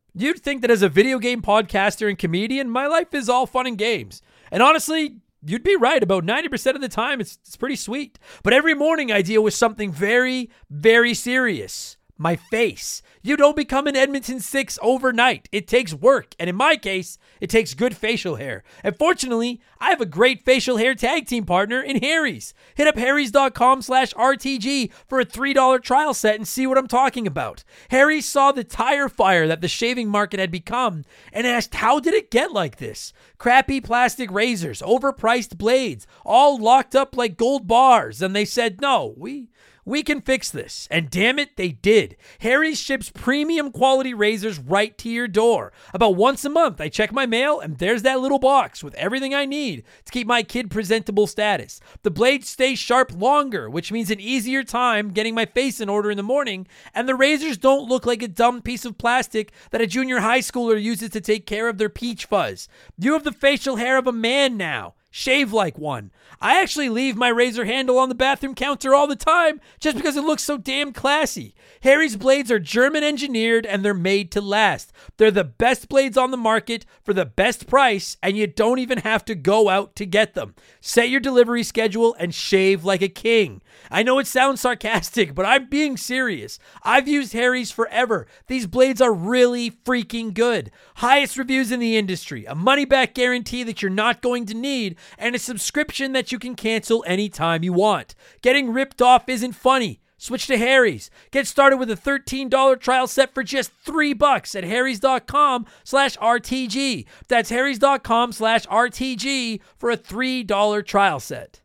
You'd think that as a video game podcaster and comedian, my life is all fun and games. And honestly, you'd be right. About 90% of the time, it's pretty sweet. But every morning I deal with something very, very serious. My face. You don't become an Edmonton Six overnight. It takes work. And in my case, it takes good facial hair. And fortunately, I have a great facial hair tag team partner in Harry's. Hit up harrys.com/RTG for a $3 trial set and see what I'm talking about. Harry's saw the tire fire that the shaving market had become and asked, how did it get like this? Crappy plastic razors, overpriced blades, all locked up like gold bars. And they said, no, we can fix this. And damn it, they did. Harry's ships premium quality razors right to your door. About once a month, I check my mail, and there's that little box with everything I need to keep my kid presentable status. The blades stay sharp longer, which means an easier time getting my face in order in the morning, and the razors don't look like a dumb piece of plastic that a junior high schooler uses to take care of their peach fuzz. You have the facial hair of a man now. Shave like one. I actually leave my razor handle on the bathroom counter all the time just because it looks so damn classy. Harry's blades are German engineered and they're made to last. They're the best blades on the market for the best price, and you don't even have to go out to get them. Set your delivery schedule and shave like a king. I know it sounds sarcastic, but I'm being serious. I've used Harry's forever. These blades are really freaking good. Highest reviews in the industry, a money-back guarantee that you're not going to need, and a subscription that you can cancel anytime you want. Getting ripped off isn't funny. Switch to Harry's. Get started with a $13 trial set for just $3 at harrys.com/RTG. That's harrys.com/RTG for a $3 trial set.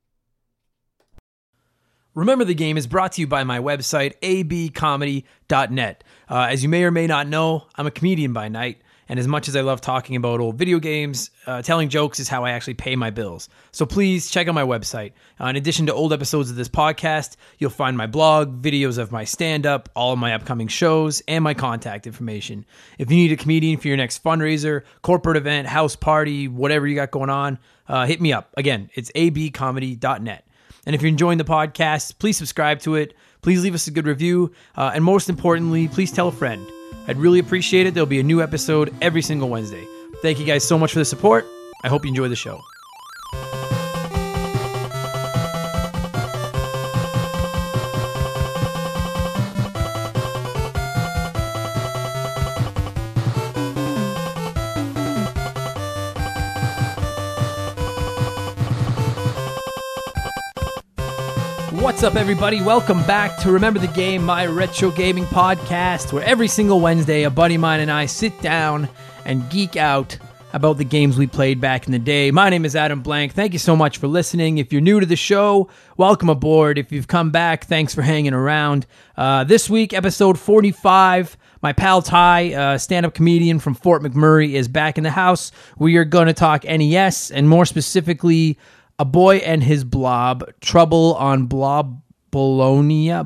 Remember the Game is brought to you by my website, abcomedy.net. As you may or may not know, I'm a comedian by night. And as much as I love talking about old video games, telling jokes is how I actually pay my bills. So please check out my website. In addition to old episodes of this podcast, you'll find my blog, videos of my stand-up, all of my upcoming shows, and my contact information. If you need a comedian for your next fundraiser, corporate event, house party, whatever you got going on, hit me up. Again, it's abcomedy.net. And if you're enjoying the podcast, please subscribe to it. Please leave us a good review. And most importantly, please tell a friend. I'd really appreciate it. There'll be a new episode every single Wednesday. Thank you guys so much for the support. I hope you enjoy the show. What's up, everybody? Welcome back to Remember the Game, my retro gaming podcast, where every single Wednesday, a buddy of mine and I sit down and geek out about the games we played back in the day. My name is Adam Blank. Thank you so much for listening. If you're new to the show, welcome aboard. If you've come back, thanks for hanging around. This week, episode 45, my pal Ty, stand-up comedian from Fort McMurray, is back in the house. We are going to talk NES, and more specifically, A Boy and His Blob, Trouble on Blobolonia,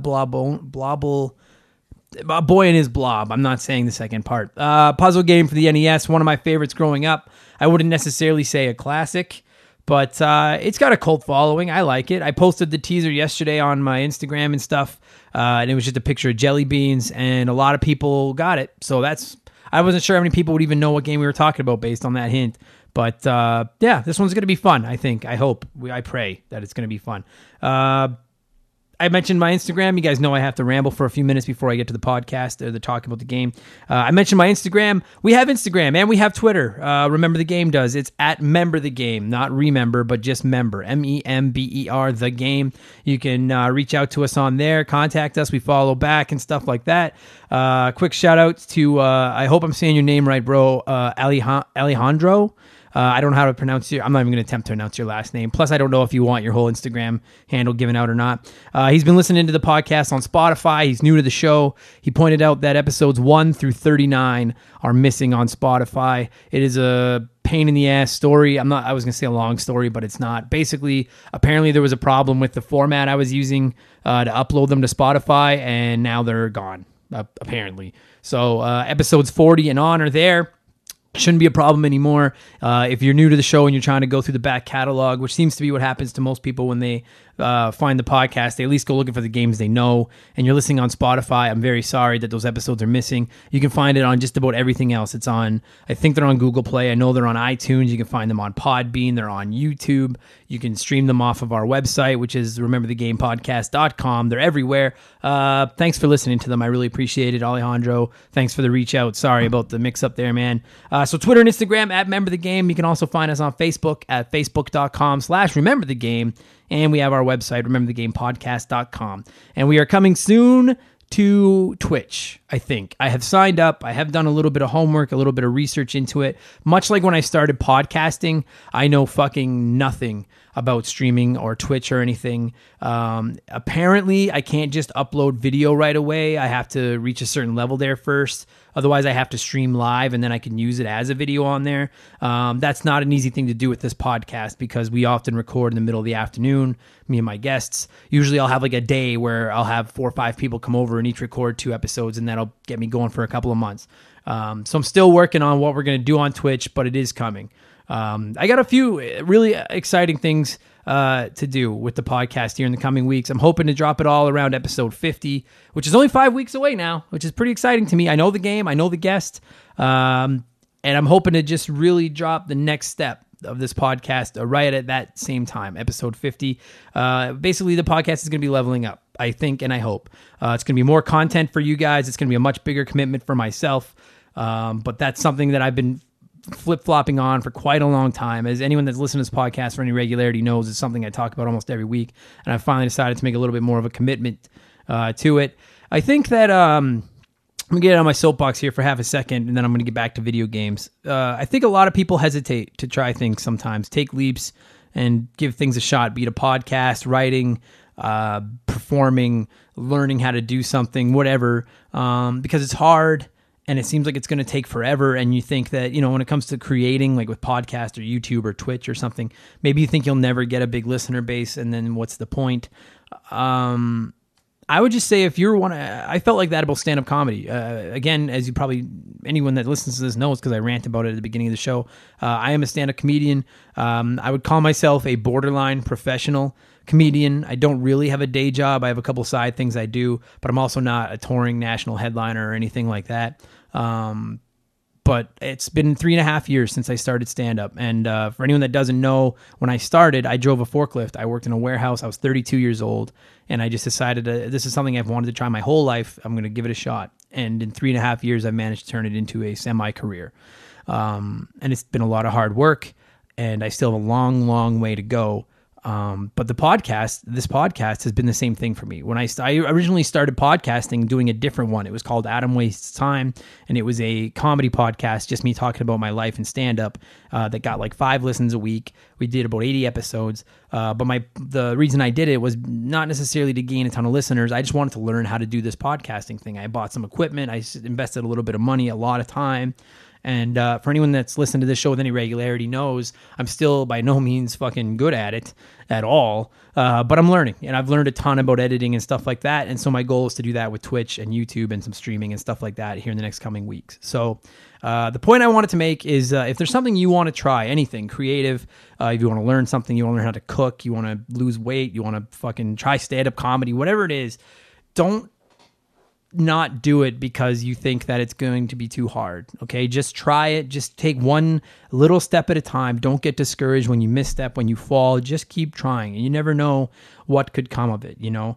A Boy and His Blob. I'm not saying the second part. Puzzle game for the NES, one of my favorites growing up. I wouldn't necessarily say a classic, but it's got a cult following. I like it. I posted the teaser yesterday on my Instagram and stuff, and it was just a picture of jelly beans, and a lot of people got it. So I wasn't sure how many people would even know what game we were talking about based on that hint. But yeah, this one's going to be fun, I think. I hope. I pray that it's going to be fun. I mentioned my Instagram. You guys know I have to ramble for a few minutes before I get to the podcast or the talk about the game. I mentioned my Instagram. We have Instagram and we have Twitter. Remember the Game does. It's at Member the Game, not Remember, but just Member. MEMBER the Game. You can reach out to us on there, contact us. We follow back and stuff like that. Quick shout out to, I hope I'm saying your name right, bro, Alejandro. I don't know how to pronounce I'm not even going to attempt to pronounce your last name. Plus, I don't know if you want your whole Instagram handle given out or not. He's been listening to the podcast on Spotify. He's new to the show. He pointed out that episodes 1 through 39 are missing on Spotify. It is a pain in the ass story. I was going to say a long story, but it's not. Basically, apparently there was a problem with the format I was using to upload them to Spotify, and now they're gone, apparently. So episodes 40 and on are there. Shouldn't be a problem anymore. If you're new to the show and you're trying to go through the back catalog, which seems to be what happens to most people when they find the podcast, they at least go looking for the games they know. And you're listening on Spotify, I'm very sorry that those episodes are missing. You can find it on just about everything else. It's on, I think they're on Google Play. I know they're on iTunes. You can find them on Podbean. They're on YouTube. You can stream them off of our website, which is rememberthegamepodcast.com. They're everywhere. Thanks for listening to them. I really appreciate it. Alejandro, thanks for the reach out. Sorry about the mix up there, man. So Twitter and Instagram at Remember the Game. You can also find us on Facebook at facebook.com/rememberthegame. And we have our website, rememberthegamepodcast.com. And we are coming soon to Twitch, I think. I have signed up. I have done a little bit of homework, a little bit of research into it. Much like when I started podcasting, I know fucking nothing about streaming or Twitch or anything. Apparently, I can't just upload video right away. I have to reach a certain level there first. Otherwise, I have to stream live, and then I can use it as a video on there. That's not an easy thing to do with this podcast because we often record in the middle of the afternoon, me and my guests. Usually, I'll have like a day where I'll have 4 or 5 people come over and each record 2 episodes, and that'll get me going for a couple of months. So I'm still working on what we're going to do on Twitch, but it is coming. I got a few really exciting things to do with the podcast here in the coming weeks. I'm hoping to drop it all around episode 50, which is only 5 weeks away now, which is pretty exciting to me. I know the game, I know the guest, and I'm hoping to just really drop the next step of this podcast right at that same time, episode 50. Basically, the podcast is going to be leveling up, I think, and I hope. It's going to be more content for you guys. It's going to be a much bigger commitment for myself, but that's something that I've been flip-flopping on for quite a long time. As anyone that's listened to this podcast for any regularity knows, it's something I talk about almost every week, and I finally decided to make a little bit more of a commitment to it. I think that I'm going to get on my soapbox here for half a second, and then I'm going to get back to video games. I think a lot of people hesitate to try things sometimes, take leaps, and give things a shot, be it a podcast, writing, performing, learning how to do something, whatever, because it's hard, and it seems like it's going to take forever, and you think that, you know, when it comes to creating, like with podcast or YouTube or Twitch or something, maybe you think you'll never get a big listener base, and then what's the point? I would just say if you're I felt like that about stand-up comedy. Again, as you probably, anyone that listens to this knows, because I rant about it at the beginning of the show, I am a stand-up comedian. I would call myself a borderline professional comedian. I don't really have a day job. I have a couple side things I do, but I'm also not a touring national headliner or anything like that. But it's been 3.5 years since I started stand-up. And for anyone that doesn't know, when I started, I drove a forklift. I worked in a warehouse. I was 32 years old. And I just decided this is something I've wanted to try my whole life. I'm going to give it a shot. And in 3.5 years, I've managed to turn it into a semi-career. And it's been a lot of hard work. And I still have a long, long way to go. But this podcast has been the same thing for me. When I originally started podcasting, doing a different one, it was called Adam Wastes Time, and it was a comedy podcast, just me talking about my life and stand-up, that got like 5 listens a week. We did about 80 episodes, but the reason I did it was not necessarily to gain a ton of listeners. I just wanted to learn how to do this podcasting thing. I bought some equipment. I invested a little bit of money, a lot of time. And for anyone that's listened to this show with any regularity knows I'm still by no means fucking good at it at all, but I'm learning, and I've learned a ton about editing and stuff like that, and so my goal is to do that with Twitch and YouTube and some streaming and stuff like that here in the next coming weeks. So the point I wanted to make is if there's something you want to try, anything creative, if you want to learn something, you want to learn how to cook, you want to lose weight, you want to fucking try stand-up comedy, whatever it is, don't not do it because you think that it's going to be too hard. Okay, just try it. Just take one little step at a time. Don't get discouraged when you misstep, when you fall. Just keep trying, and you never know what could come of it. You know,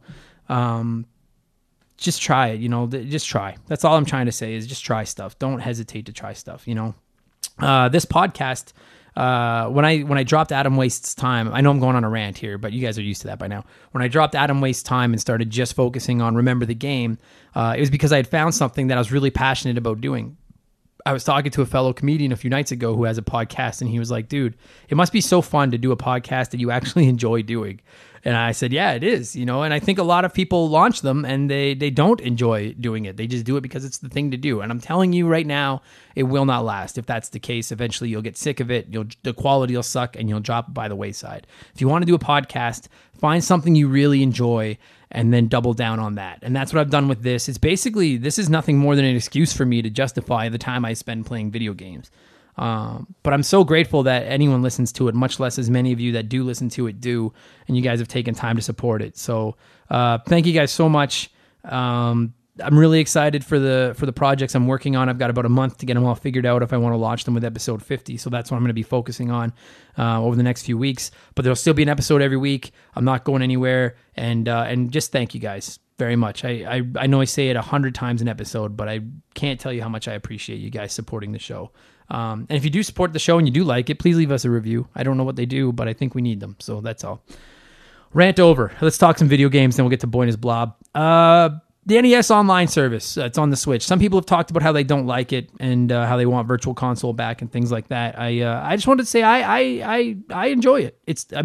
just try it. You know, just try. That's all I'm trying to say is just try stuff. Don't hesitate to try stuff. You know, this podcast. When I dropped Adam Wastes Time, I know I'm going on a rant here, but you guys are used to that by now. When I dropped Adam Wastes Time and started just focusing on Remember the Game, it was because I had found something that I was really passionate about doing. I was talking to a fellow comedian a few nights ago who has a podcast, and he was like, dude, it must be so fun to do a podcast that you actually enjoy doing. And I said, yeah, it is, you know, and I think a lot of people launch them and they don't enjoy doing it. They just do it because it's the thing to do. And I'm telling you right now, it will not last. If that's the case, eventually you'll get sick of it. The quality will suck and you'll drop it by the wayside. If you want to do a podcast, find something you really enjoy and then double down on that. And that's what I've done with this. It's basically, this is nothing more than an excuse for me to justify the time I spend playing video games. But I'm so grateful that anyone listens to it, much less as many of you that do listen to it do, and you guys have taken time to support it. So thank you guys so much. I'm really excited for the projects I'm working on. I've got about a month to get them all figured out if I want to launch them with episode 50. So that's what I'm going to be focusing on over the next few weeks. But there'll still be an episode every week. I'm not going anywhere. And just thank you guys very much. I know I say it 100 times an episode, but I can't tell you how much I appreciate you guys supporting the show. And if you do support the show and you do like it, please leave us a review. I don't know what they do, but I think we need them. So that's all. Rant over. Let's talk some video games, then we'll get to Boy and His Blob. The NES Online service, it's on the Switch. Some people have talked about how they don't like it and how they want Virtual Console back and things like that. I just wanted to say I enjoy it.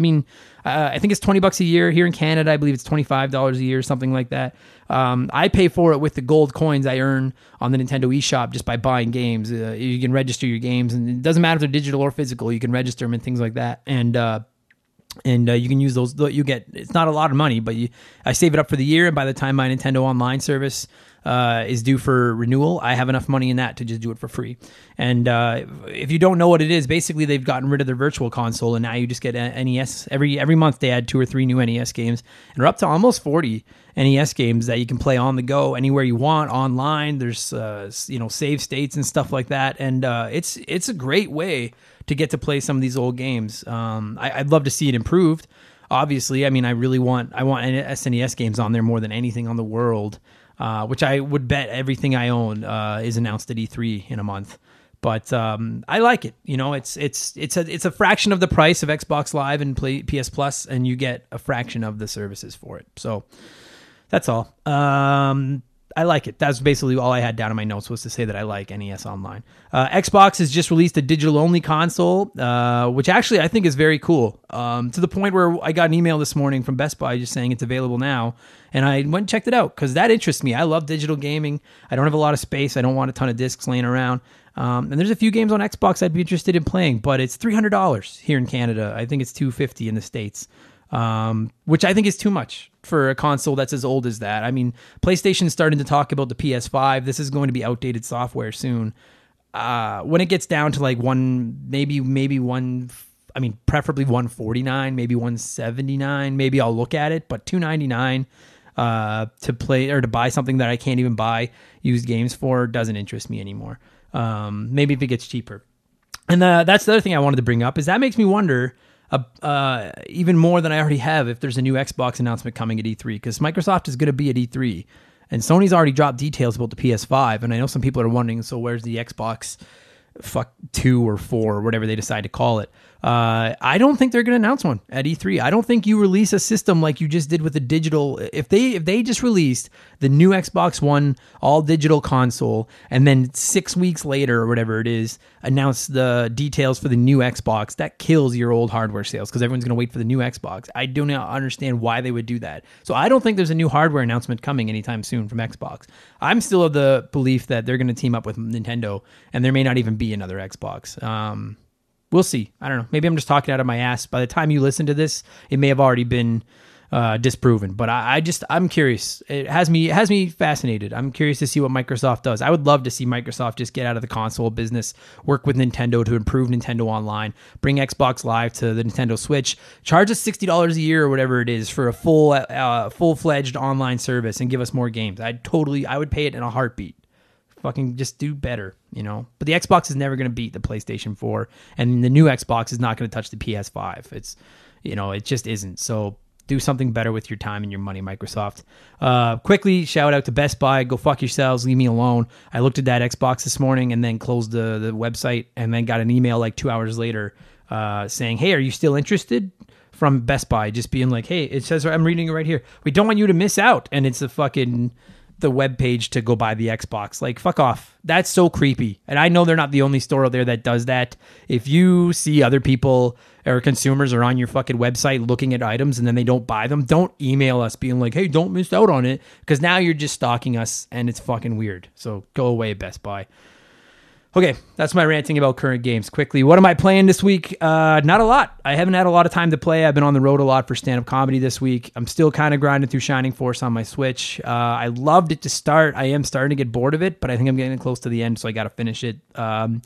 I think it's $20 a year here in Canada. I believe it's $25 a year, something like that. I pay for it with the gold coins I earn on the Nintendo eShop just by buying games. You can register your games, and it doesn't matter if they're digital or physical. You can register them and things like that. And you can use those. You get, it's not a lot of money, but I save it up for the year, and by the time my Nintendo Online service is due for renewal, I have enough money in that to just do it for free. And if you don't know what it is, basically they've gotten rid of their Virtual Console, and now you just get NES. Every month they add 2 or 3 new NES games, and they're up to almost 40 NES games that you can play on the go anywhere you want online. There's save states and stuff like that, and it's a great way to get to play some of these old games. I'd love to see it improved. Obviously, I want SNES games on there more than anything on the world, which I would bet everything I own is announced at E3 in a month. But I like it. It's a fraction of the price of Xbox Live and PS Plus, and you get a fraction of the services for it. So that's all. I like it. That's basically all I had down in my notes, was to say that I like NES Online. Xbox has just released a digital-only console, which actually I think is very cool, to the point where I got an email this morning from Best Buy just saying it's available now, and I went and checked it out because that interests me. I love digital gaming. I don't have a lot of space. I don't want a ton of discs laying around. And there's a few games on Xbox I'd be interested in playing, but it's $300 here in Canada. I think it's $250 in the States. Which I think is too much for a console that's as old as that. PlayStation's starting to talk about the PS5. This is going to be outdated software soon. When it gets down to like preferably $149, maybe $179, maybe I'll look at it, but $299 to play or to buy something that I can't even buy used games for doesn't interest me anymore. Maybe if it gets cheaper. And that's the other thing I wanted to bring up, is that makes me wonder even more than I already have if there's a new Xbox announcement coming at E3, because Microsoft is going to be at E3, and Sony's already dropped details about the PS5, and I know some people are wondering, so where's the Xbox 2 or 4 or whatever they decide to call it? I don't think they're going to announce one at E3. I don't think you release a system like you just did with the digital. If they just released the new Xbox One all digital console, and then 6 weeks later or whatever it is, announce the details for the new Xbox, that kills your old hardware sales, because everyone's going to wait for the new Xbox. I do not understand why they would do that. So I don't think there's a new hardware announcement coming anytime soon from Xbox. I'm still of the belief that they're going to team up with Nintendo, and there may not even be another Xbox. We'll see. I don't know. Maybe I'm just talking out of my ass. By the time you listen to this, it may have already been disproven. But I'm curious. It has me fascinated. I'm curious to see what Microsoft does. I would love to see Microsoft just get out of the console business, work with Nintendo to improve Nintendo Online, bring Xbox Live to the Nintendo Switch, charge us $60 a year or whatever it is for a full-fledged online service, and give us more games. I would pay it in a heartbeat. Fucking just do better, But the Xbox is never going to beat the PlayStation 4, and the new Xbox is not going to touch the PS5. It's, it just isn't. So do something better with your time and your money, Microsoft. Quickly, shout out to Best Buy. Go fuck yourselves. Leave me alone. I looked at that Xbox this morning and then closed the website, and then got an email like 2 hours later saying, hey, are you still interested? From Best Buy, just being like, hey, it says, I'm reading it right here, we don't want you to miss out. And it's the web page to go buy the Xbox. Like, fuck off. That's so creepy. And I know they're not the only store out there that does that. If you see other people or consumers are on your fucking website looking at items and then they don't buy them, don't email us being like, hey, don't miss out on it, because now you're just stalking us and it's fucking weird. So go away, Best Buy. Okay, that's my ranting about current games. Quickly, what am I playing this week? Not a lot. I haven't had a lot of time to play. I've been on the road a lot for stand-up comedy this week. I'm still kind of grinding through Shining Force on my Switch. I loved it to start. I am starting to get bored of it, but I think I'm getting close to the end, so I got to finish it.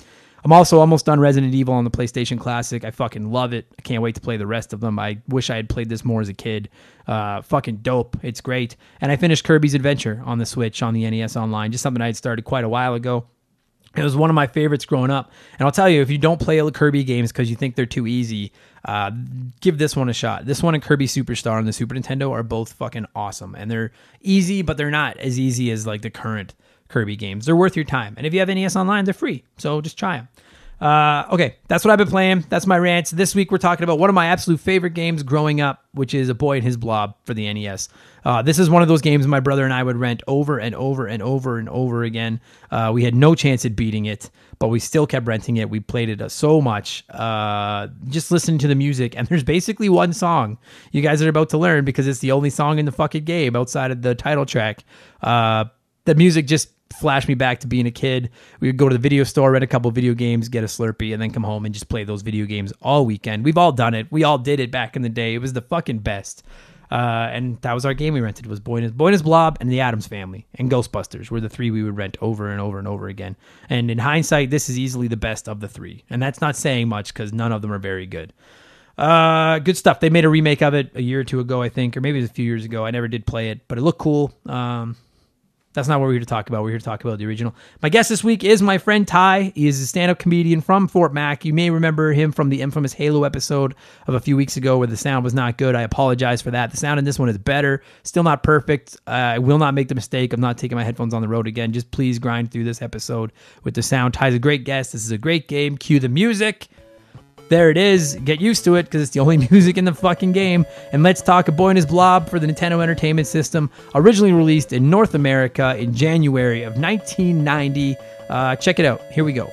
I'm also almost done Resident Evil on the PlayStation Classic. I fucking love it. I can't wait to play the rest of them. I wish I had played this more as a kid. Fucking dope. It's great. And I finished Kirby's Adventure on the Switch on the NES Online, just something I had started quite a while ago. It was one of my favorites growing up. And I'll tell you, if you don't play Kirby games because you think they're too easy, give this one a shot. This one and Kirby Superstar on the Super Nintendo are both fucking awesome. And they're easy, but they're not as easy as like the current Kirby games. They're worth your time. And if you have NES Online, they're free. So just try them. Okay, that's what I've been playing. That's my rants. This week we're talking about one of my absolute favorite games growing up, which is A Boy and His Blob for the NES. This is one of those games my brother and I would rent over and over and over and over again. We had no chance at beating it, but we still kept renting it. We played it so much, just listening to the music. And there's basically one song you guys are about to learn because it's the only song in the fucking game outside of the title track. The music just flashed me back to being a kid. We would go to the video store, rent a couple of video games, get a Slurpee, and then come home and just play those video games all weekend. We've all done it. We all did it back in the day. It was the fucking best. And that was our game we rented. It was Boy and His Blob and The Addams Family and Ghostbusters were the three we would rent over and over and over again. And in hindsight, this is easily the best of the three. And that's not saying much because none of them are very good. Good stuff. They made a remake of it a year or two ago, I think, or maybe it was a few years ago. I never did play it, but it looked cool. That's not what we're here to talk about. We're here to talk about the original. My guest this week is my friend Ty. He is a stand-up comedian from Fort Mac. You may remember him from the infamous Halo episode of a few weeks ago where the sound was not good. I apologize for that. The sound in this one is better. Still not perfect. I will not make the mistake of not taking my headphones on the road again. Just please grind through this episode with the sound. Ty's a great guest. This is a great game. Cue the music. There it is. Get used to it because it's the only music in the fucking game. And let's talk A Boy and His Blob for the Nintendo Entertainment System. Originally released in North America in January of 1990. Check it out. Here we go.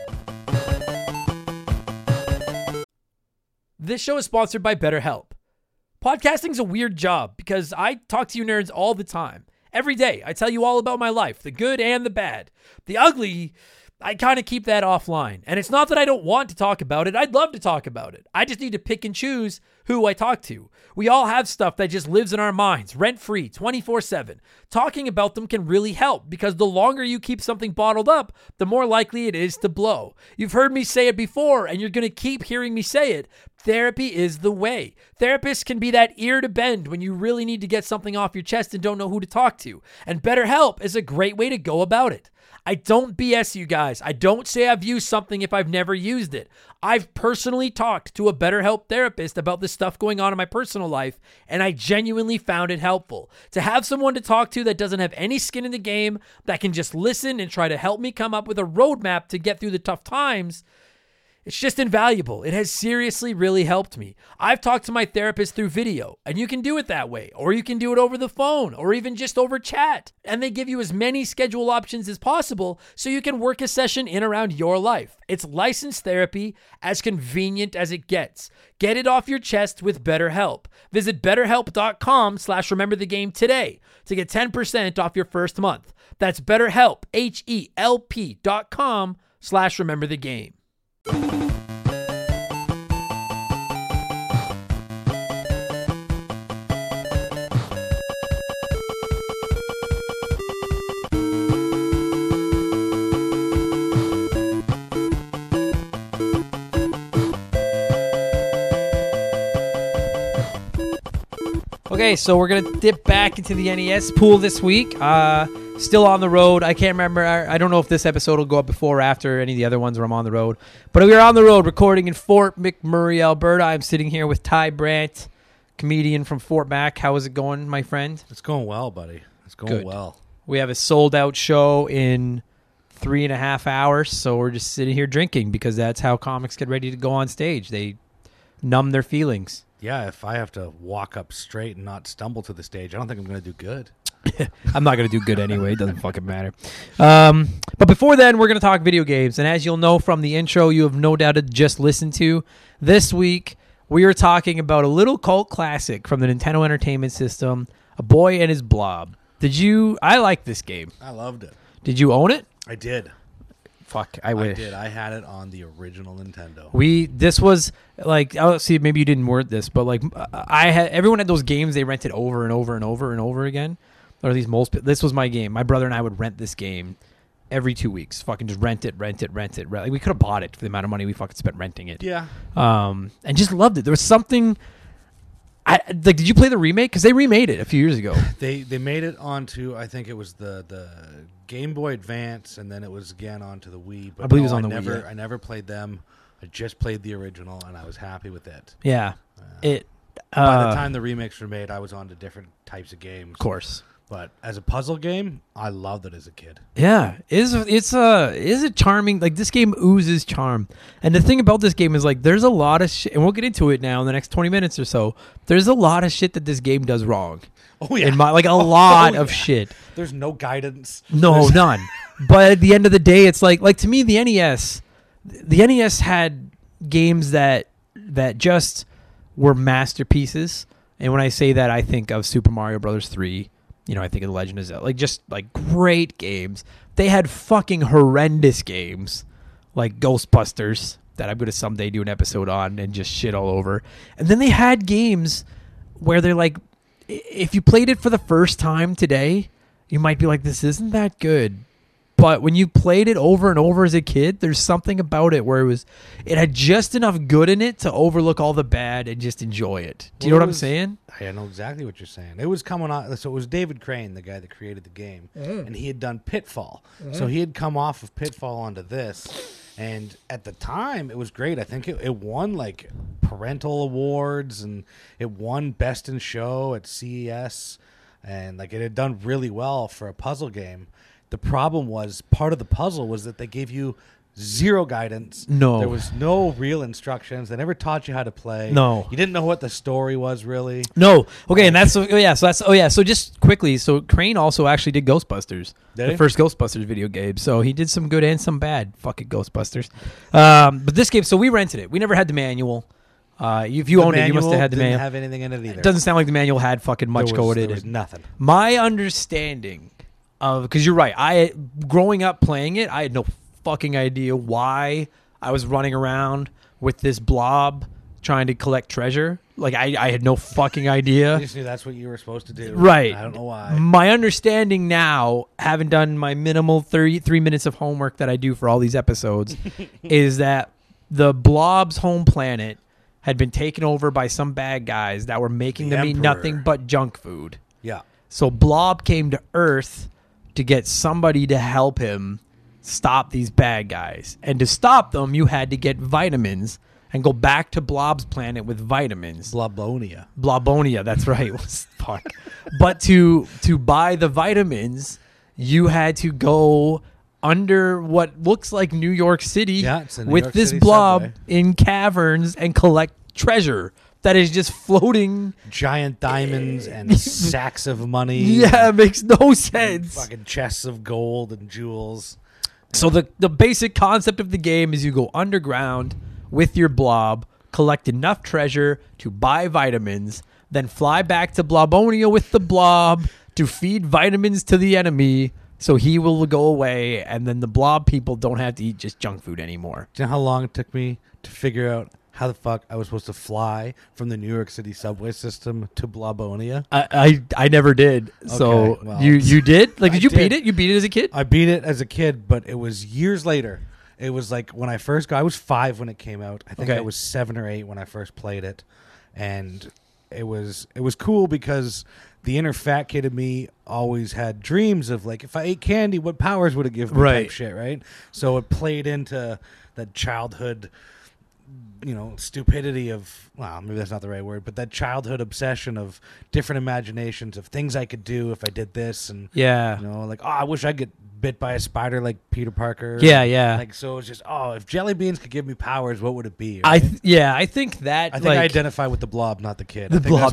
This show is sponsored by BetterHelp. Podcasting's a weird job because I talk to you nerds all the time. Every day, I tell you all about my life, the good and the bad. The ugly, I kind of keep that offline. And it's not that I don't want to talk about it. I'd love to talk about it. I just need to pick and choose who I talk to. We all have stuff that just lives in our minds, rent-free, 24/7. Talking about them can really help because the longer you keep something bottled up, the more likely it is to blow. You've heard me say it before, and you're going to keep hearing me say it. Therapy is the way. Therapists can be that ear to bend when you really need to get something off your chest and don't know who to talk to. And BetterHelp is a great way to go about it. I don't BS you guys. I don't say I've used something if I've never used it. I've personally talked to a BetterHelp therapist about the stuff going on in my personal life, and I genuinely found it helpful. To have someone to talk to that doesn't have any skin in the game, that can just listen and try to help me come up with a roadmap to get through the tough times, it's just invaluable. It has seriously really helped me. I've talked to my therapist through video, and you can do it that way, or you can do it over the phone, or even just over chat. And they give you as many schedule options as possible so you can work a session in around your life. It's licensed therapy, as convenient as it gets. Get it off your chest with BetterHelp. Visit BetterHelp.com/rememberthegame today to get 10% off your first month. That's BetterHelp, HELP.com/rememberthegame. Okay, so we're going to dip back into the NES pool this week. Still on the road. I can't remember. I don't know if this episode will go up before or after any of the other ones where I'm on the road. But we are on the road recording in Fort McMurray, Alberta. I'm sitting here with Ty Brandt, comedian from Fort Mac. How is it going, my friend? It's going well, buddy. It's going well. We have a sold-out show in 3.5 hours, so we're just sitting here drinking because that's how comics get ready to go on stage. They numb their feelings. Yeah, if I have to walk up straight and not stumble to the stage, I don't think I'm going to do good. I'm not going to do good anyway. It doesn't fucking matter. But before then, we're going to talk video games. And as you'll know from the intro, you have no doubt just listened to, this week, we are talking about a little cult classic from the Nintendo Entertainment System, A Boy and His Blob. I like this game. I loved it. Did you own it? I did. Fuck, I wish. I did. I had it on the original Nintendo. This was like, I'll see, maybe you didn't word this, but like, everyone had those games they rented over and over and over and over again. Or at least this was my game. My brother and I would rent this game every 2 weeks. Fucking just rent it. Like, we could have bought it for the amount of money we fucking spent renting it. Yeah. And just loved it. There was something. Did you play the remake? Because they remade it a few years ago. They made it onto, I think it was the Game Boy Advance, and then it was again onto the Wii. But I believe it was on the Wii. I never played them. I just played the original, and I was happy with it. Yeah. By the time the remakes were made, I was on to different types of games. Of course. But as a puzzle game, I loved it as a kid. Yeah, it's a charming, like, this game oozes charm. And the thing about this game is, like, there's a lot of shit, and we'll get into it now in the next 20 minutes or so. There's a lot of shit that this game does wrong. Oh yeah, a lot of shit. There's no guidance. No, none. But at the end of the day, it's like to me, the NES had games that just were masterpieces. And when I say that, I think of Super Mario Brothers 3. I think of The Legend of Zelda. Just great games. They had fucking horrendous games like Ghostbusters that I'm going to someday do an episode on and just shit all over. And then they had games where they're like, if you played it for the first time today, you might be like, this isn't that good. But when you played it over and over as a kid, there's something about it where it had just enough good in it to overlook all the bad and just enjoy it. Do you know what I'm saying? I know exactly what you're saying. It was coming on. So it was David Crane, the guy that created the game, and he had done Pitfall. So he had come off of Pitfall onto this, and at the time, it was great. I think it won like parental awards, and it won Best in Show at CES, and it had done really well for a puzzle game. The problem was, part of the puzzle was that they gave you zero guidance. No. There was no real instructions. They never taught you how to play. No. You didn't know what the story was, really. No. Okay, and so just quickly, so Crane also actually did Ghostbusters. Did he? First Ghostbusters video game. So he did some good and some bad. Fucking Ghostbusters. But this game, so we rented it. We never had the manual. If you owned it, you must have had the manual. Didn't have anything in it either. It doesn't sound like the manual had fucking much going in it. There was nothing. My understanding because you're right. Growing up playing it, I had no fucking idea why I was running around with this blob trying to collect treasure. I had no fucking idea. You just knew that's what you were supposed to do. Right. I don't know why. My understanding now, having done my minimal 33 minutes of homework that I do for all these episodes, is that the blob's home planet had been taken over by some bad guys that were making them eat nothing but junk food. Yeah. So Blob came to Earth to get somebody to help him stop these bad guys. And to stop them, you had to get vitamins and go back to Blob's planet with vitamins. Blobonia, that's right. Fuck. But to buy the vitamins, you had to go under what looks like New York City with this blob in caverns and collect treasure that is just floating. Giant diamonds and sacks of money. Yeah, it makes no sense. Fucking chests of gold and jewels. So the basic concept of the game is you go underground with your blob, collect enough treasure to buy vitamins, then fly back to Blobonia with the blob to feed vitamins to the enemy so he will go away, and then the blob people don't have to eat just junk food anymore. Do you know how long it took me to figure out how the fuck I was supposed to fly from the New York City subway system to Blobonia? I never did. So okay, well, you did? Did you did. beat it? You beat it as a kid? I beat it as a kid, but it was years later. It was when I first got, I was 5 when it came out. I think I was 7 or 8 when I first played it. And it was cool because the inner fat kid of me always had dreams of if I ate candy, what powers would it give me type shit, right? So it played into that childhood stupidity of, well, maybe that's not the right word, but that childhood obsession of different imaginations of things I could do if I did this. And, I wish I could bit by a spider like Peter Parker. Yeah. So it's just, if jelly beans could give me powers, what would it be? Right? I think I identify with the blob, not the kid. The blob,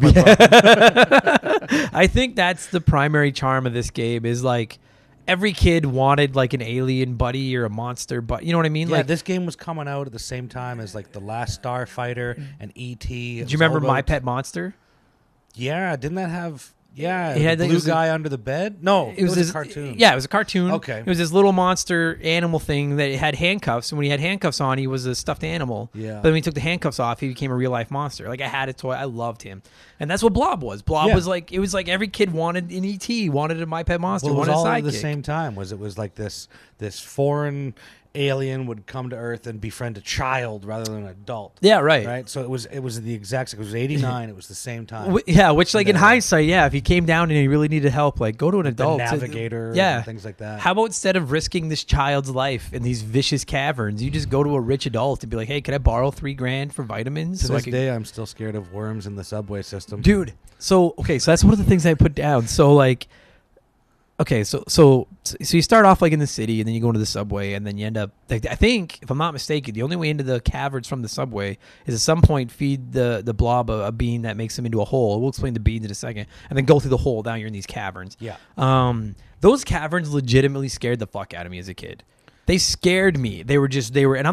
yeah. I think that's the primary charm of this game is every kid wanted an alien buddy or a monster, but you know what I mean? Yeah, this game was coming out at the same time as The Last Starfighter and E.T. Do you remember My Pet Monster? Yeah, didn't that have Yeah, It had the it blue was guy under the bed. No, it was this a cartoon. Yeah, it was a cartoon. Okay. It was this little monster animal thing that had handcuffs, and when he had handcuffs on, he was a stuffed animal. Yeah. But when he took the handcuffs off, he became a real life monster. Like I had a toy, I loved him, and that's what Blob was. Blob Yeah. was like it was like every kid wanted an ET, wanted a My Pet Monster, Well, it was wanted a all sidekick. at the same time. It was like this foreign alien would come to Earth and befriend a child rather than an adult. Yeah, right. Right. So it was the exact. It was 89. It was the same time. Which like in The- hindsight, yeah, if he came down and he really needed help, like go to an The adult. navigator. Yeah. And things like that. How about instead of risking this child's life in these vicious caverns, you just go to a rich adult and be like, "Hey, can I borrow $3,000 for vitamins?" To I this could- day, I'm still scared of worms in the subway system. dude. So that's one of the things I put down. So like, okay, so you start off like in the city, and then you go into the subway, and then you end up. Like, I think, if I'm not mistaken, the only way into the caverns from the subway is at some point feed the blob a bean that makes him into a hole. We'll explain the beans in a second, and then go through the hole. Down you're in these caverns. Yeah. Those caverns legitimately scared the fuck out of me as a kid. They scared me. They were, and I'm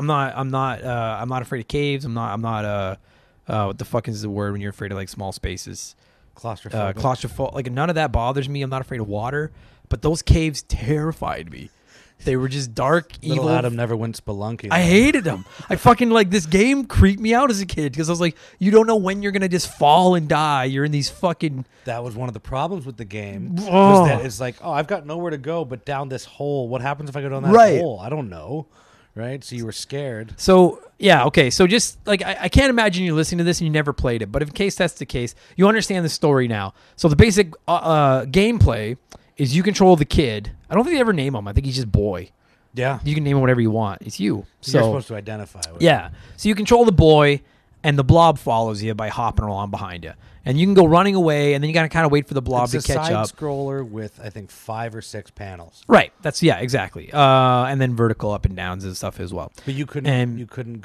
not afraid of caves. I'm not. What the fuck is the word when you're afraid of like small spaces? Claustrophobic. Claustrophobic. Like none of that bothers me. I'm not afraid of water, but those caves terrified me. They were just dark, Little evil. Adam never went spelunking. I hated them. I fucking like this game creeped me out as a kid because I was like, you don't know when you're gonna just fall and die. You're in these fucking. That was one of the problems with the game. Oh. Was that it's like, oh, I've got nowhere to go but down this hole. What happens if I go down that Right. hole? I don't know. Right? So you were scared. So yeah, okay. So just like I can't imagine you listening to this and you never played it, but in case that's the case, you understand the story now. So the basic gameplay is you control the kid. I don't think they ever name him. I think he's just boy. Yeah. You can name him whatever you want. It's you. So You're supposed to identify with yeah. So you control the boy, and the blob follows you by hopping along behind you, and you can go running away, and then you got to kind of wait for the blob It's to a catch up. side scroller with I think 5 or 6 panels. Right. That's yeah, exactly. And then vertical up and downs and stuff as well. But you couldn't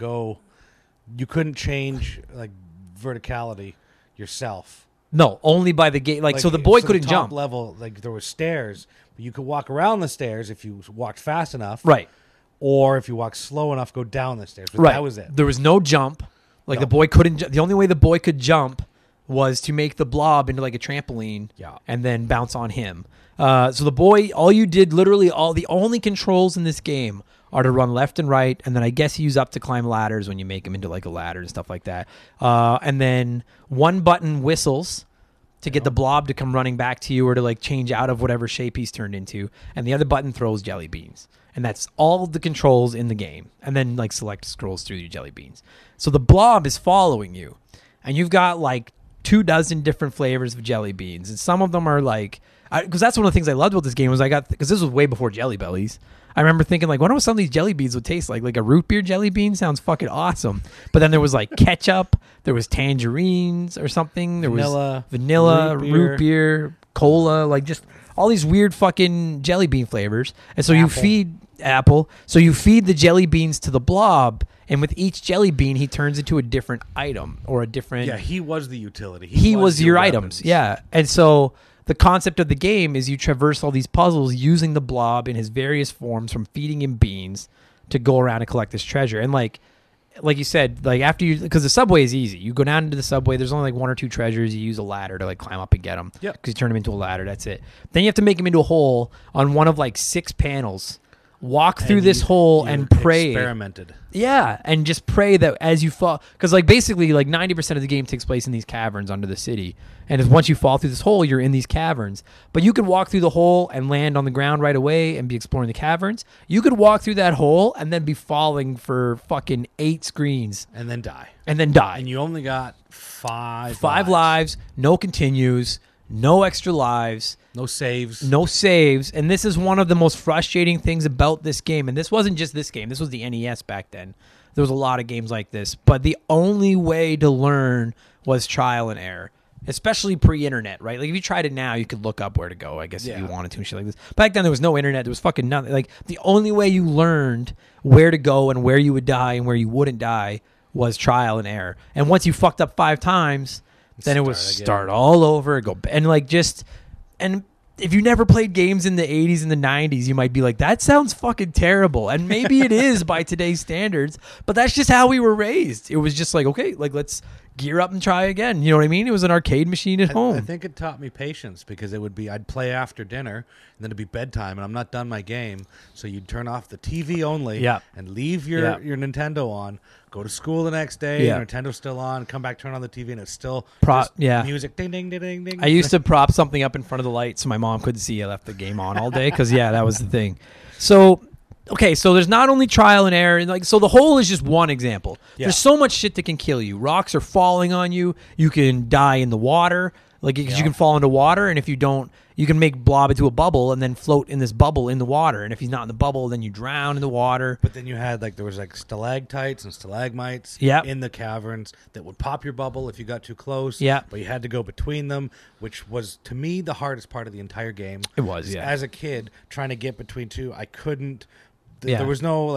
change like verticality yourself. No, only by the gate. Like so, the boy couldn't top jump. level, like there were stairs, but you could walk around the stairs if you walked fast enough, Right. or if you walked slow enough, go down the stairs. But Right. that was it. There was no jump. Like No. the boy couldn't. The only way the boy could jump was to make the blob into like a trampoline. Yeah. And then bounce on him. So the boy, all you did, literally, the only controls in this game are to run left and right, and then I guess you use up to climb ladders when you make him into like a ladder and stuff like that. And then one button whistles to get the blob to come running back to you or to like change out of whatever shape he's turned into, and the other button throws jelly beans. And that's all the controls in the game. And then like select scrolls through your jelly beans. So the blob is following you, and you've got like 24 different flavors of jelly beans, and some of them are like, because that's one of the things I loved about this game was because this was way before Jelly Bellies. I remember thinking like, wonder what some of these jelly beans would taste like. Like a root beer jelly bean sounds fucking awesome. But then there was like ketchup, there was tangerines or something, there was vanilla, root beer, cola, like just all these weird fucking jelly bean flavors. And so you feed the jelly beans to the blob, and with each jelly bean he turns into a different item or a different. Yeah, he was the utility. He was your weapons. items. Yeah. And so the concept of the game is you traverse all these puzzles using the blob in his various forms, from feeding him beans to go around and collect this treasure. And like you said, like after you, because the subway is easy. You go down into the subway. There's only like 1 or 2 treasures. You use a ladder to like climb up and get them. Yep. Because you turn them into a ladder. That's it. Then you have to make him into a hole on one of like 6 panels. Walk through And this you- hole you and pray. Experimented. Yeah, and just pray that as you fall, because like basically like 90% of the game takes place in these caverns under the city, and once you fall through this hole, you're in these caverns. But you could walk through the hole and land on the ground right away and be exploring the caverns. You could walk through that hole and then be falling for fucking 8 screens And then die. and You only got 5 5 lives, no continues, no extra lives. No saves. No saves, and this is one of the most frustrating things about this game. And this wasn't just this game. This was the NES back then. There was a lot of games like this. But the only way to learn was trial and error, especially pre-internet, right? Like if you tried it now, you could look up where to go, I guess, if you wanted to and shit like this. Back then, there was no internet. There was fucking nothing. Like the only way you learned where to go and where you would die and where you wouldn't die was trial and error. And once you fucked up 5 times, then it was start all over, go and like just. And if you never played games in the 80s and the 90s, you might be like, that sounds fucking terrible. And maybe it is by today's standards, but that's just how we were raised. It was just like, okay, like let's gear up and try again. You know what I mean? It was an arcade machine at home. I think it taught me patience because it would be I'd play after dinner and then it'd be bedtime and I'm not done my game. So you'd turn off the TV only and leave your Nintendo on, go to school the next day, Nintendo's still on, come back, turn on the TV and it's still music. Ding, ding, ding, ding, ding. I used to prop something up in front of the light so my mom couldn't see I left the game on all day because, that was the thing. So... Okay, so there's not only trial and error, so the hole is just one example. Yeah. There's so much shit that can kill you. Rocks are falling on you. You can die in the water, because you can fall into water, and if you don't, you can make Blob into a bubble and then float in this bubble in the water. And if he's not in the bubble, then you drown in the water. But then you had there was stalactites and stalagmites in the caverns that would pop your bubble if you got too close. Yeah. But you had to go between them, which was to me the hardest part of the entire game. It was, yeah. As a kid trying to get between two, I couldn't. There was no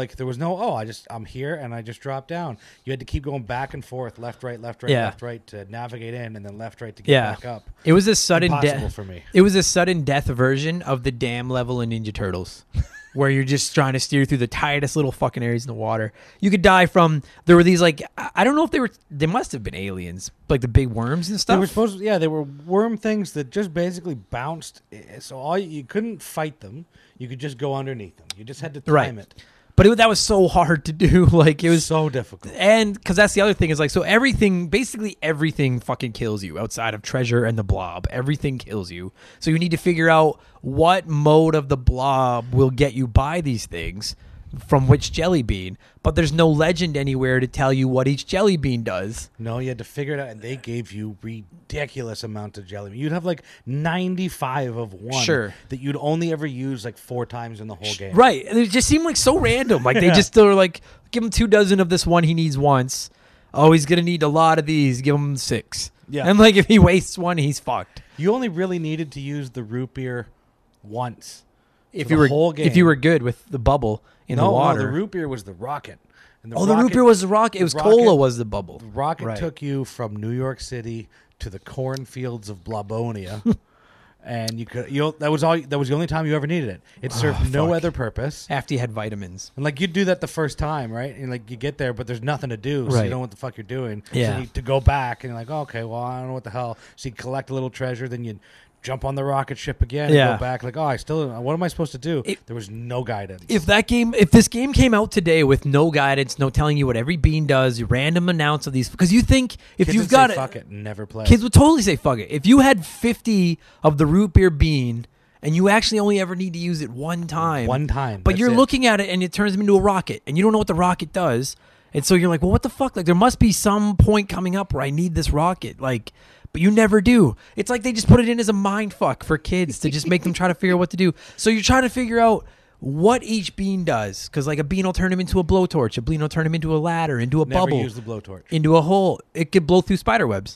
I'm here and I just dropped down. You had to keep going back and forth, left, right, left, right, left, right to navigate in, and then left, right to get back up. It was a sudden death for me. It was a sudden death version of the dam level in Ninja Turtles, where you're just trying to steer through the tightest little fucking areas in the water. You could die from. There were these I don't know if they must have been aliens, like the big worms and stuff. They were supposed to, they were worm things that just basically bounced. So you couldn't fight them. You could just go underneath them. You just had to time it. But that was so hard to do. It was so difficult. And because that's the other thing is so basically everything fucking kills you outside of Treasure and the Blob. Everything kills you. So you need to figure out what mode of the Blob will get you by these things from which jelly bean. But there's no legend anywhere to tell you what each jelly bean does. No, you had to figure it out, and they gave you ridiculous amounts of jelly bean. You'd have 95 of one that you'd only ever use 4 times in the whole game. Right. And it just seemed so random. They just were give him 2 dozen of this one he needs once. Oh, he's going to need a lot of these. Give him 6. Yeah. And if he wastes one, he's fucked. You only really needed to use the root beer once. If you were good with the bubble in the water. No, the root beer was the rocket. And the root beer was the rocket. It was cola was the bubble. The rocket took you from New York City to the cornfields of Blobonia. And that was the only time you ever needed it. It served no other purpose. After you had vitamins. And you'd do that the first time, right? And you get there, but there's nothing to do, so you don't know what the fuck you're doing. Yeah. So you need to go back and you're okay, well, I don't know what the hell. So you collect a little treasure, then you'd jump on the rocket ship again and go back what am I supposed to do? There was no guidance. If this game came out today with no guidance, no telling you what every bean does, random announce of these, because you think if kids you've got it, fuck it, never play. Kids would totally say fuck it. If you had 50 of the root beer bean and you actually only ever need to use it one time, but you're looking at it and it turns them into a rocket and you don't know what the rocket does, and so you're well, what the fuck? There must be some point coming up where I need this rocket, but you never do. It's they just put it in as a mind fuck for kids to just make them try to figure out what to do. So you're trying to figure out what each bean does. Because a bean will turn him into a blowtorch. A bean will turn him into a ladder, into a bubble. Never use the blowtorch. Into a hole. It could blow through spider webs.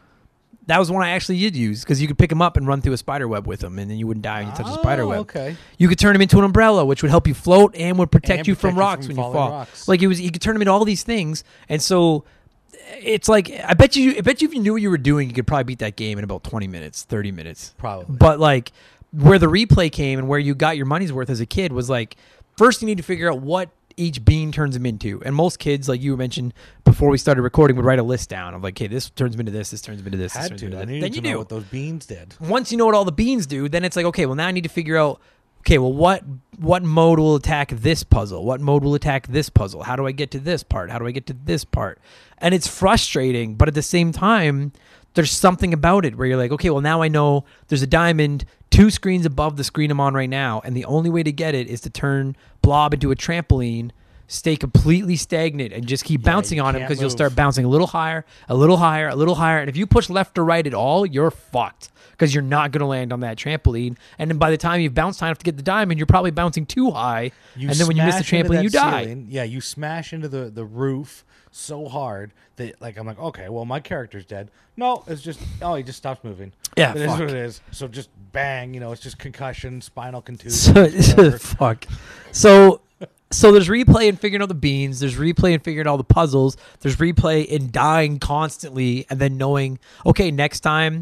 That was one I actually did use because you could pick them up and run through a spider web with them, and then you wouldn't die when you touch a spider web. Okay. You could turn them into an umbrella, which would help you float and would protect you from rocks when you fall. Rocks. You could turn them into all these things, and so it's I bet you if you knew what you were doing, you could probably beat that game in about 20 minutes, 30 minutes. Probably. But where the replay came and where you got your money's worth as a kid was first you need to figure out what each bean turns them into. And most kids, like you mentioned before we started recording, would write a list down of okay, this turns them into this turns them into this. Had to. I needed to know what those beans did. Once you know what all the beans do, then it's okay, well now I need to figure out okay, well, what mode will attack this puzzle? What mode will attack this puzzle? How do I get to this part? How do I get to this part? And it's frustrating, but at the same time, there's something about it where you're okay, well, now I know there's a diamond 2 screens above the screen I'm on right now, and the only way to get it is to turn Blob into a trampoline, stay completely stagnant, and just keep bouncing on him because you'll start bouncing a little higher, a little higher, a little higher, and if you push left or right at all, you're fucked. Because you're not going to land on that trampoline. And then by the time you've bounced high enough to get the diamond, you're probably bouncing too high. And then when you miss the trampoline, you die. Ceiling. Yeah, you smash into the roof so hard that I'm okay, well, my character's dead. No, it's just, he just stops moving. Yeah, it is what it is. So just bang, it's just concussion, spinal contusion. Fuck. So there's replay in figuring out the beans. There's replay in figuring out all the puzzles. There's replay in dying constantly and then knowing, okay, next time,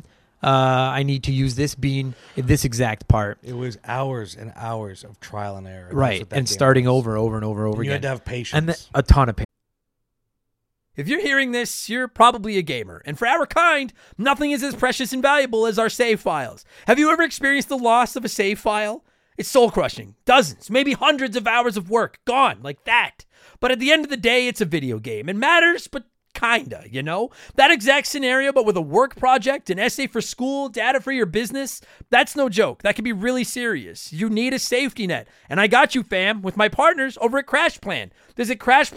I need to use this bean in this exact part. It was hours and hours of trial and error. Right, and starting over and over again. You had to have patience. And a ton of patience. If you're hearing this, you're probably a gamer. And for our kind, nothing is as precious and valuable as our save files. Have you ever experienced the loss of a save file? It's soul-crushing. Dozens, maybe hundreds of hours of work gone like that. But at the end of the day, it's a video game. It matters, but kinda, you know? That exact scenario, but with a work project, an essay for school, data for your business, that's no joke. That can be really serious. You need a safety net. And I got you, fam, with my partners over at CrashPlan. Visit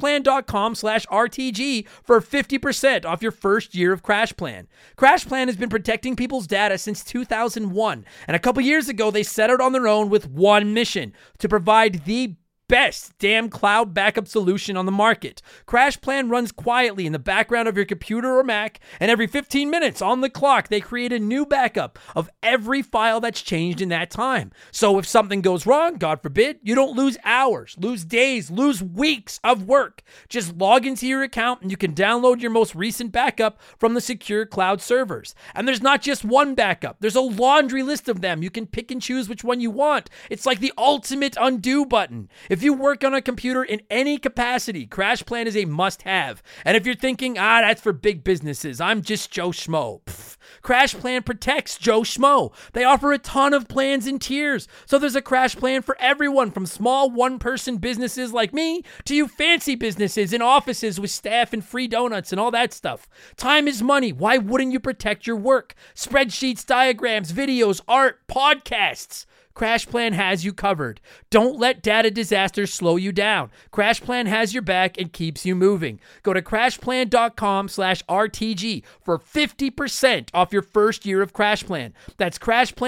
CrashPlan.com/RTG for 50% off your first year of CrashPlan. CrashPlan has been protecting people's data since 2001. And a couple years ago, they set out on their own with one mission: to provide the best damn cloud backup solution on the market. CrashPlan runs quietly in the background of your computer or Mac, and every 15 minutes on the clock, they create a new backup of every file that's changed in that time. So if something goes wrong, God forbid, you don't lose hours, lose days, lose weeks of work. Just log into your account and you can download your most recent backup from the secure cloud servers. And there's not just one backup. There's a laundry list of them. You can pick and choose which one you want. It's like the ultimate undo button. If you work on a computer in any capacity, CrashPlan is a must-have. And if you're thinking, that's for big businesses, I'm just Joe Schmo. CrashPlan protects Joe Schmo. They offer a ton of plans and tiers. So there's a CrashPlan for everyone, from small one-person businesses like me to you fancy businesses in offices with staff and free donuts and all that stuff. Time is money. Why wouldn't you protect your work? Spreadsheets, diagrams, videos, art, podcasts. CrashPlan has you covered. Don't let data disasters slow you down. CrashPlan has your back and keeps you moving. Go to CrashPlan.com/RTG for 50% off your first year of CrashPlan. That's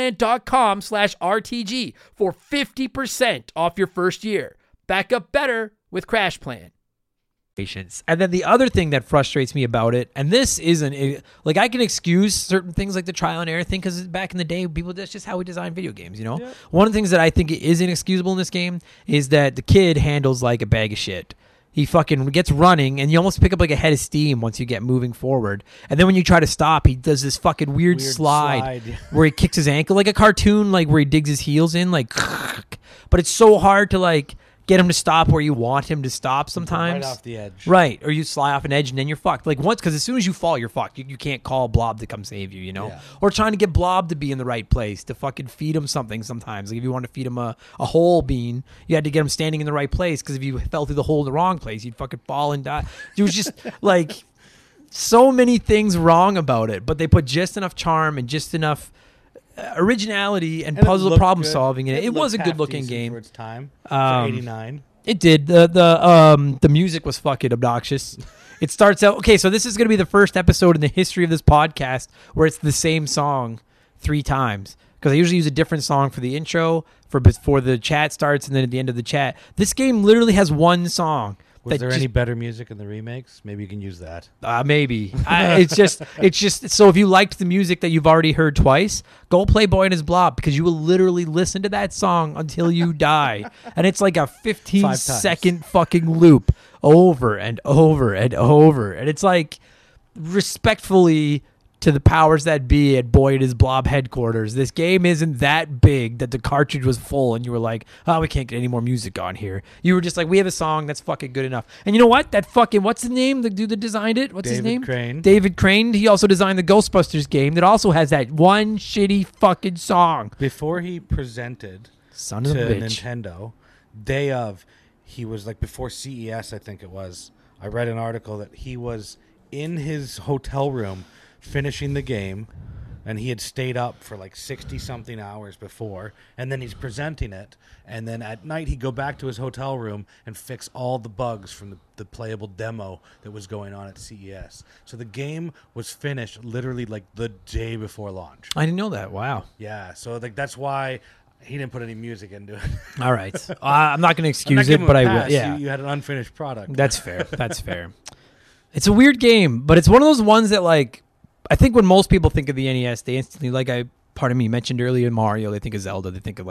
CrashPlan.com/RTG for 50% off your first year. Back up better with CrashPlan. And then the other thing that frustrates me about it, and this isn't like, I can excuse certain things like the trial and error thing, because back in the day, that's just how we design video games, you know? Yeah. One of the things that I think is inexcusable in this game is that the kid handles like a bag of shit. He fucking gets running, and you almost pick up like a head of steam once you get moving forward. And then when you try to stop, he does this fucking weird slide where he kicks his ankle, like a cartoon, like where he digs his heels in, like, but it's so hard to like get him to stop where you want him to stop sometimes. Right off the edge. Right. Or you slide off an edge and then you're fucked. Like once, because as soon as you fall, you're fucked. You can't call Blob to come save you, you know? Yeah. Or trying to get Blob to be in the right place to fucking feed him something sometimes. Like if you want to feed him a whole bean, you had to get him standing in the right place, because if you fell through the hole in the wrong place, you'd fucking fall and die. It was just like so many things wrong about it, but they put just enough charm and just enough originality and puzzle problem solving in it. It was a good looking game for its time. For 89. It did. The music was fucking obnoxious. It starts out okay. So this is going to be the first episode in the history of this podcast where it's the same song 3 times, because I usually use a different song for the intro, for before the chat starts, and then at the end of the chat. This game literally has one song. Was there any better music in the remakes? Maybe you can use that. Maybe. It's just so if you liked the music that you've already heard twice, go play Boy and His Blob, because you will literally listen to that song until you die. And it's like a 15-second fucking loop over and over and over. And it's like, respectfully to the powers that be at Boy and His Blob headquarters, this game isn't that big that the cartridge was full and you were like, we can't get any more music on here. You were just like, we have a song that's fucking good enough. And you know what? That fucking, what's the name? The dude that designed it? What's his name? David Crane. He also designed the Ghostbusters game that also has that one shitty fucking song. Before he presented to Nintendo, day of, he was like, before CES, I think it was, I read an article that he was in his hotel room finishing the game, and he had stayed up for like 60-something hours before, and then he's presenting it, and then at night he'd go back to his hotel room and fix all the bugs from the playable demo that was going on at CES. So the game was finished literally like the day before launch. I didn't know that. Wow. Yeah, so like that's why he didn't put any music into it. All right. I'm not going to excuse it, but I will. Yeah. You had an unfinished product. That's fair. That's fair. It's a weird game, but it's one of those ones that, like, I think when most people think of the NES, they instantly, like mentioned earlier, Mario, they think of Zelda, they think of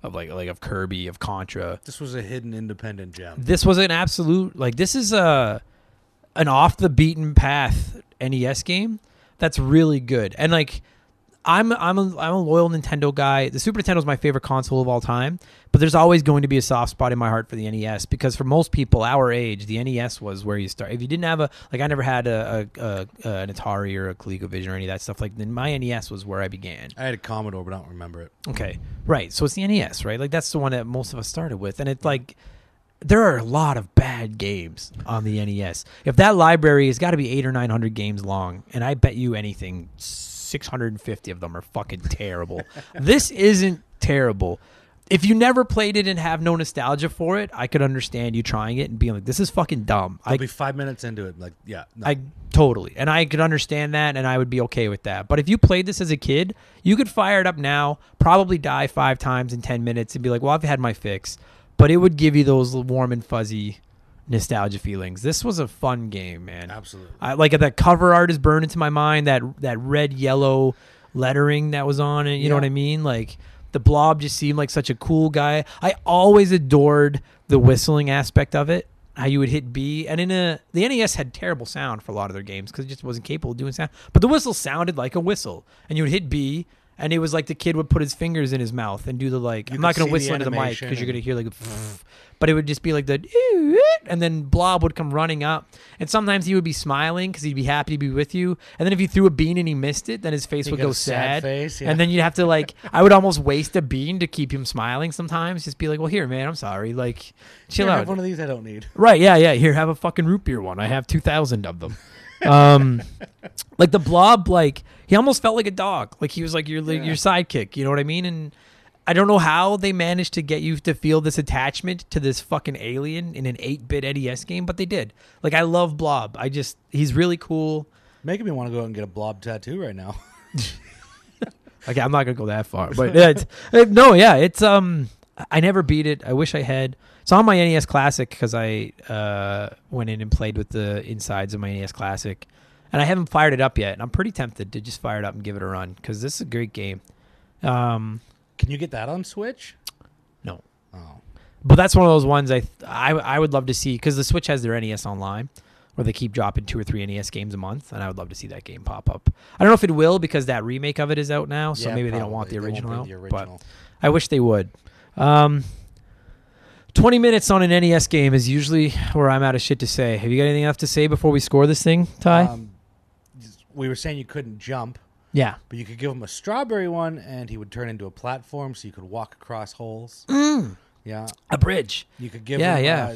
of Kirby, of Contra. This was a hidden independent gem. This was an absolute, like, this is an off the beaten path NES game that's really good. And like, I'm a loyal Nintendo guy. The Super Nintendo is my favorite console of all time, but there's always going to be a soft spot in my heart for the NES because for most people our age, the NES was where you start. If you didn't have I never had an Atari or a ColecoVision or any of that stuff. Like then my NES was where I began. I had a Commodore, but I don't remember it. Okay, right. So it's the NES, right? Like that's the one that most of us started with, and it's like there are a lot of bad games on the NES. If that library has got to be 800 or 900 games long, and I bet you anything. 650 of them are fucking terrible. This isn't terrible. If you never played it and have no nostalgia for it, I could understand you trying it and being like, this is fucking dumb. I'll be 5 minutes into it. Like, yeah. No. I totally. And I could understand that and I would be okay with that. But if you played this as a kid, you could fire it up now, probably die 5 times in 10 minutes and be like, well, I've had my fix. But it would give you those warm and fuzzy nostalgia feelings. This was a fun game, man. Absolutely. I like that cover art is burned into my mind, that red yellow lettering that was on it, you know what I mean? Like the Blob just seemed like such a cool guy. I always adored the whistling aspect of it, how you would hit B, and the NES had terrible sound for a lot of their games because it just wasn't capable of doing sound, but the whistle sounded like a whistle, and you would hit B and it was like the kid would put his fingers in his mouth and do the like, I'm not going to whistle into the mic because you're going to hear like a but it would just be like the, and then Blob would come running up. And sometimes he would be smiling because he'd be happy to be with you. And then if you threw a bean and he missed it, then his face would go sad. Face, yeah. And then you'd have to like, I would almost waste a bean to keep him smiling sometimes. Just be like, well, here, man, I'm sorry. Like, chill out. Have one of these I don't need. Right, yeah. Here, have a fucking root beer one. I have 2,000 of them. Like the Blob, like, he almost felt like a dog. Like he was like your sidekick. You know what I mean? And I don't know how they managed to get you to feel this attachment to this fucking alien in an 8-bit NES game, but they did. Like, I love Blob. He's really cool. Making me want to go out and get a Blob tattoo right now. Okay, I'm not gonna go that far, but it's I never beat it. I wish I had. It's on my NES Classic because I went in and played with the insides of my NES Classic, and I haven't fired it up yet. And I'm pretty tempted to just fire it up and give it a run because this is a great game. Can you get that on Switch? No. Oh. But that's one of those ones I would love to see because the Switch has their NES Online where they keep dropping 2 or 3 NES games a month, and I would love to see that game pop up. I don't know if it will because that remake of it is out now, so maybe they don't want the original out. But I wish they would. 20 minutes on an NES game is usually where I'm out of shit to say. Have you got anything else to say before we score this thing, Ty? We were saying you couldn't jump. Yeah. But you could give him a strawberry one, and he would turn into a platform, so you could walk across holes. Yeah. A bridge. You could give him...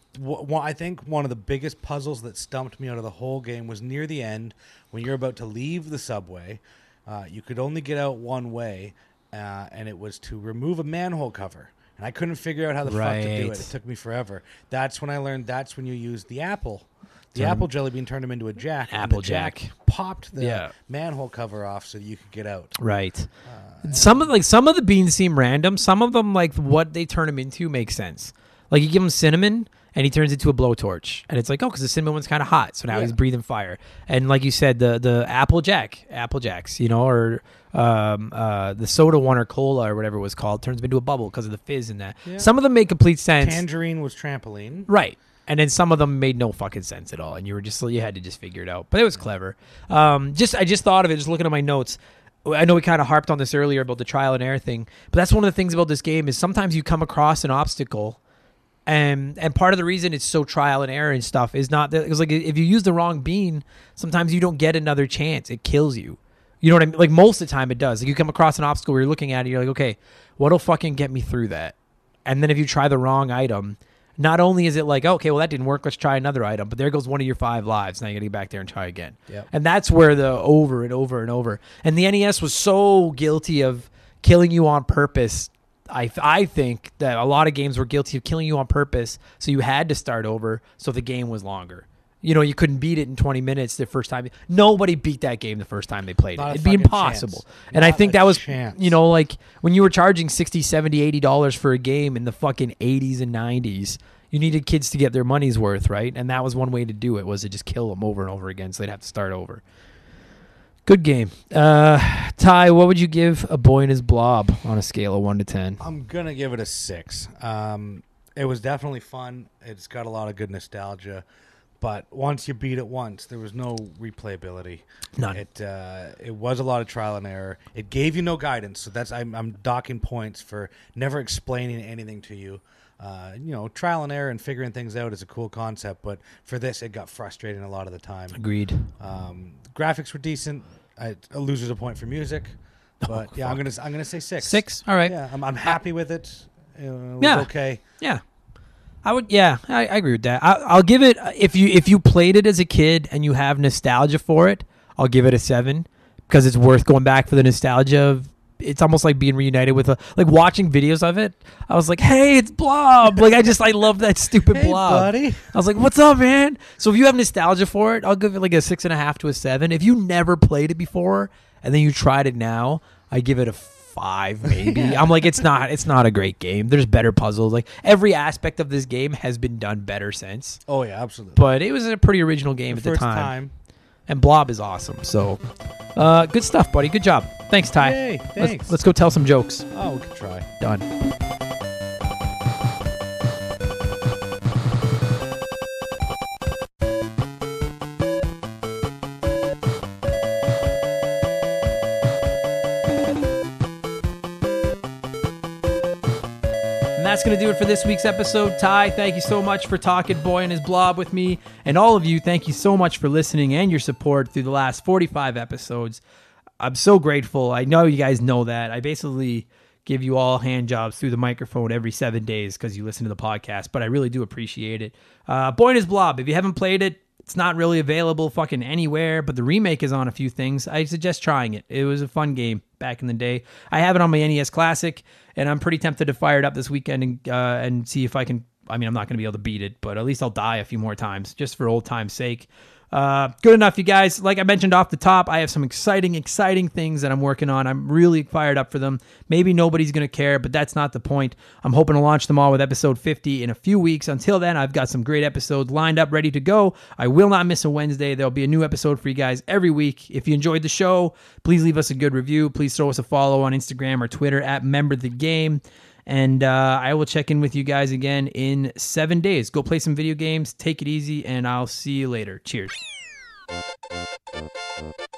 I think one of the biggest puzzles that stumped me out of the whole game was near the end, when you're about to leave the subway. You could only get out one way, and it was to remove a manhole cover. And I couldn't figure out how the fuck to do it. It took me forever. That's when I learned that's when you use the apple. The apple jelly bean turned him into a jack. Applejack popped the manhole cover off so that you could get out. Right. Some of the beans seem random. Some of them, like what they turn him into, makes sense. Like you give him cinnamon and he turns into a blowtorch, and it's like, oh, because the cinnamon one's kind of hot, so now he's breathing fire. And like you said, the Applejacks, you know, or the soda one or cola or whatever it was called, turns him into a bubble because of the fizz in that. Yeah. Some of them make complete sense. Tangerine was trampoline, right? And then some of them made no fucking sense at all, and you had to just figure it out. But it was clever. I just thought of it, just looking at my notes. I know we kind of harped on this earlier about the trial and error thing, but that's one of the things about this game is sometimes you come across an obstacle, and part of the reason it's so trial and error and stuff is not that, because like if you use the wrong bean, sometimes you don't get another chance. It kills you. You know what I mean? Like most of the time it does. Like you come across an obstacle where you're looking at it, you're like, okay, what'll fucking get me through that? And then if you try the wrong item, not only is it like, okay, well, that didn't work, let's try another item, but there goes one of your 5 lives. Now you got to get back there and try again. Yep. And that's where the over and over and over. And the NES was so guilty of killing you on purpose. I think that a lot of games were guilty of killing you on purpose, so you had to start over, so the game was longer. You know, you couldn't beat it in 20 minutes the first time. Nobody beat that game the first time they played it. It'd be impossible. And I think that was, you know, like when you were charging $60, $70, $80 for a game in the fucking 80s and 90s, you needed kids to get their money's worth, right? And that was one way to do it, was to just kill them over and over again, so they'd have to start over. Good game. Ty, what would you give A Boy and His Blob on a scale of 1 to 10? I'm going to give it a 6. It was definitely fun. It's got a lot of good nostalgia. But once you beat it once, there was no replayability. None. It was a lot of trial and error. It gave you no guidance, so I'm docking points for never explaining anything to you. Trial and error and figuring things out is a cool concept, but for this, it got frustrating a lot of the time. Agreed. Graphics were decent. A loser's a point for music, but I'm gonna say 6. 6. All right. Yeah, I'm happy with it. It was Yeah. okay. Yeah. I agree with that. I'll give it, if you played it as a kid and you have nostalgia for it, I'll give it a 7 because it's worth going back for the nostalgia of. It's almost like being reunited with like watching videos of it. I was like, hey, it's Blob. Like, I love that stupid Hey, Blob. buddy. I was like, what's up, man? So if you have nostalgia for it, I'll give it like a 6.5 to a 7. If you never played it before and then you tried it now, I give it a 5 maybe. Yeah. I'm like, it's not a great game. There's better puzzles. Like every aspect of this game has been done better since. Oh yeah, absolutely. But it was a pretty original game at the First time. And Blob is awesome. So good stuff, buddy. Good job. Thanks, Ty. Yay, thanks. Let's go tell some jokes. Oh, we could try. Done. And that's going to do it for this week's episode. Ty, thank you so much for talking Boy and his Blob with me. And all of you, thank you so much for listening and your support through the last 45 episodes. I'm so grateful. I know you guys know that. I basically give you all hand jobs through the microphone every 7 days because you listen to the podcast, but I really do appreciate it. Boy and his Blob, if you haven't played it, it's not really available fucking anywhere, but the remake is on a few things. I suggest trying it. It was a fun game back in the day. I have it on my NES Classic, and I'm pretty tempted to fire it up this weekend and see if I can. I mean, I'm not going to be able to beat it, but at least I'll die a few more times just for old time's sake. Good enough, you guys. Like I mentioned off the top, I have some exciting things that I'm working on. I'm really fired up for them. Maybe nobody's going to care, but that's not the point. I'm hoping to launch them all with episode 50 in a few weeks. Until then, I've got some great episodes lined up, ready to go. I will not miss a Wednesday. There'll be a new episode for you guys every week. If you enjoyed the show, please leave us a good review. Please throw us a follow on Instagram or Twitter at MemberTheGame. And I will check in with you guys again in 7 days. Go play some video games, take it easy, and I'll see you later. Cheers.